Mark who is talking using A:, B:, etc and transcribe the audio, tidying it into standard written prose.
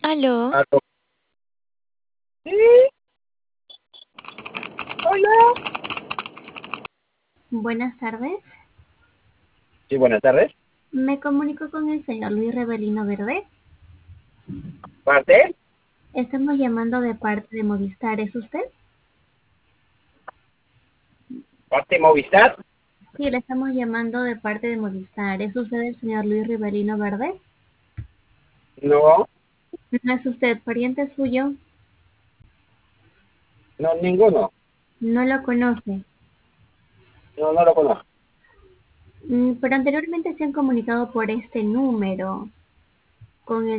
A: Aló,
B: Aló. Sí, hola.
C: Buenas tardes.
B: Sí, buenas tardes.
C: Me comunico con el señor Luis Rebelino Verde.
B: ¿Parte?
C: Estamos llamando de parte de Movistar. ¿Es usted?
B: ¿Parte Movistar?
C: Sí, le estamos llamando de parte de Movistar. ¿Es usted el señor Luis Rebelino Verde?
B: No,
C: ¿No es usted pariente suyo?
B: no, ninguno.
C: No lo conoce.
B: No, no lo conozco.
C: Pero anteriormente se han comunicado por este número con el